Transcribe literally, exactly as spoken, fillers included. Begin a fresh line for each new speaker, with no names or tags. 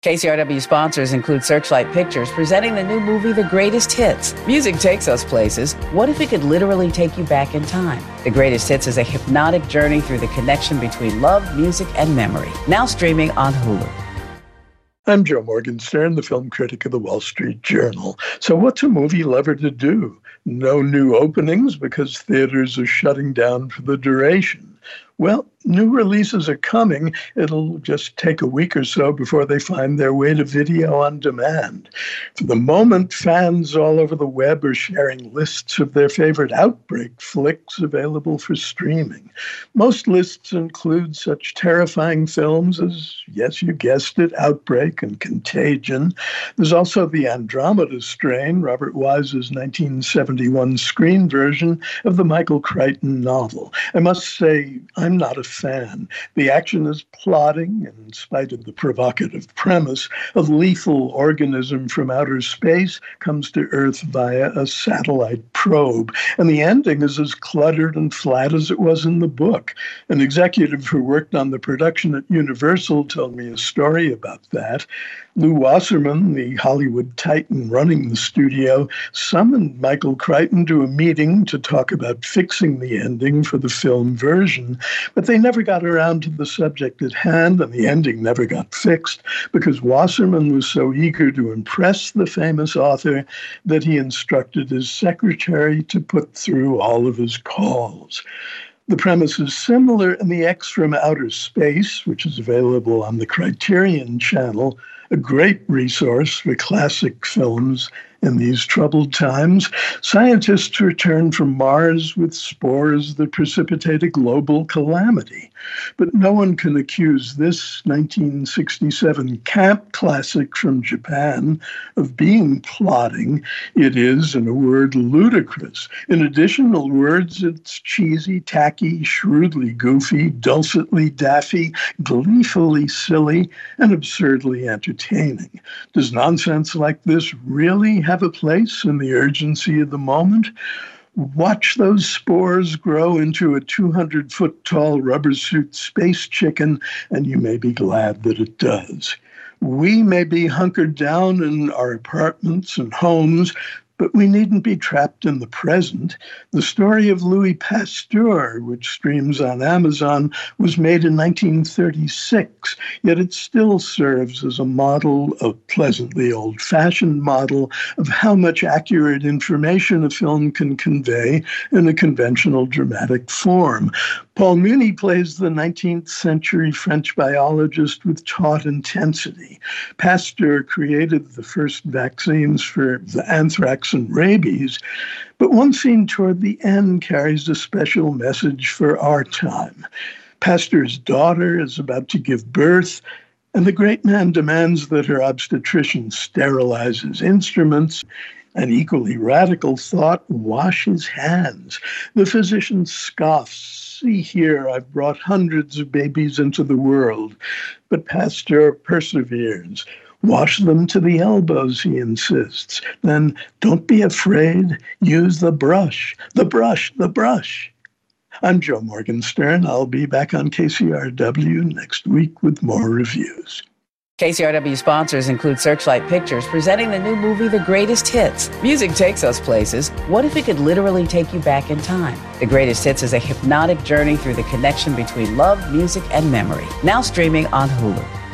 K C R W sponsors include Searchlight Pictures, presenting the new movie, The Greatest Hits. Music takes us places. What if it could literally take you back in time? The Greatest Hits is a hypnotic journey through the connection between love, music, and memory. Now streaming on Hulu.
I'm Joe Morgenstern, the film critic of the Wall Street Journal. So what's a movie lover to do? No new openings because theaters are shutting down for the duration. Well, new releases are coming. It'll just take a week or so before they find their way to video on demand. For the moment, fans all over the web are sharing lists of their favorite Outbreak flicks available for streaming. Most lists include such terrifying films as, yes, you guessed it, Outbreak and Contagion. There's also The Andromeda Strain, Robert Wise's nineteen seventy-one screen version of the Michael Crichton novel. I must say, I'm not a fan. The action is plodding, in spite of the provocative premise. A lethal organism from outer space comes to Earth via a satellite probe, and the ending is as cluttered and flat as it was in the book. An executive who worked on the production at Universal told me a story about that. Lew Wasserman, the Hollywood titan running the studio, summoned Michael Crichton to a meeting to talk about fixing the ending for the film version, but they never got around to the subject at hand, and the ending never got fixed because Wasserman was so eager to impress the famous author that he instructed his secretary to put through all of his calls. The premise is similar in The X from Outer Space, which is available on the Criterion Channel, a great resource for classic films in these troubled times. Scientists return from Mars with spores that precipitate a global calamity. But no one can accuse this nineteen sixty-seven camp classic from Japan of being plotting. It is, in a word, ludicrous. In additional words, it's cheesy, tacky, shrewdly goofy, dulcetly daffy, gleefully silly, and absurdly entertaining. Does nonsense like this really have a place in the urgency of the moment? Watch those spores grow into a two hundred foot tall rubber suit space chicken, and you may be glad that it does. We may be hunkered down in our apartments and homes, but we needn't be trapped in the present. The story of Louis Pasteur, which streams on Amazon, was made in nineteen thirty-six, yet it still serves as a model, a pleasantly old-fashioned model, of how much accurate information a film can convey in a conventional dramatic form. Paul Muni plays the nineteenth century French biologist with taut intensity. Pasteur created the first vaccines for the anthrax and rabies, but one scene toward the end carries a special message for our time. Pasteur's daughter is about to give birth, and the great man demands that her obstetrician sterilize his instruments. An equally radical thought, wash his hands. The physician scoffs. See here, I've brought hundreds of babies into the world. But Pasteur perseveres. Wash them to the elbows, he insists. Then don't be afraid. Use the brush, the brush, the brush. I'm Joe Morgenstern. I'll be back on K C R W next week with more reviews.
K C R W sponsors include Searchlight Pictures, presenting the new movie, The Greatest Hits. Music takes us places. What if it could literally take you back in time? The Greatest Hits is a hypnotic journey through the connection between love, music, and memory. Now streaming on Hulu.